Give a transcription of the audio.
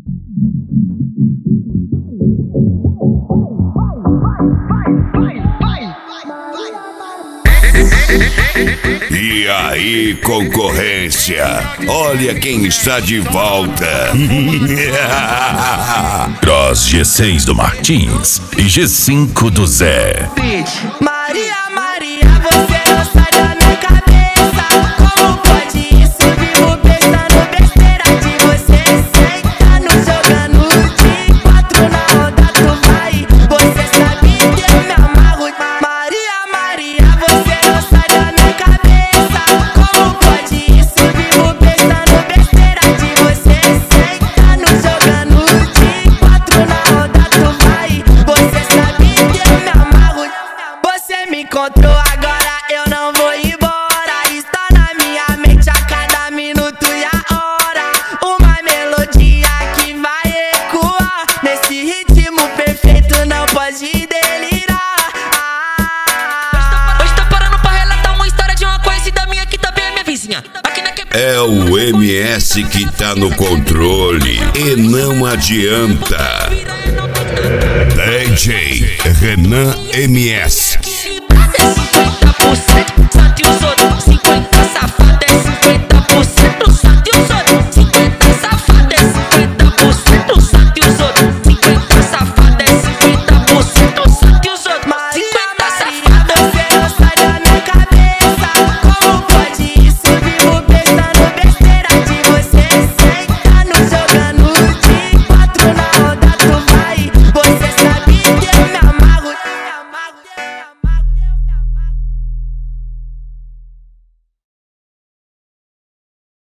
E aí, concorrência, olha quem está de volta. Cross G6 do Martins e G5 do Zé. Maria, Maria, você não sai da minha cabeça. Como pode isso? Vivo pensando besteira de você. Sentando, jogando de 4 na roda, tu vai. Você sabe que eu me amarro. Maria, Maria, você não sai da minha cabeça. Como pode isso? Vivo pensando besteira de você. Sentando, jogando de 4 na roda, tu vai. Você sabe que eu me amarro. Você me encontrou agora, eu não vou embora. Está na minha mente a cada minuto e a hora. Uma melodia que vai ecoar nesse ritmo perfeito, não pode delirar. Hoje tá parando pra relatar uma história de uma conhecida minha que também é minha vizinha. Aqui na É o MS que tá no controle e não adianta. DJ Renan MS.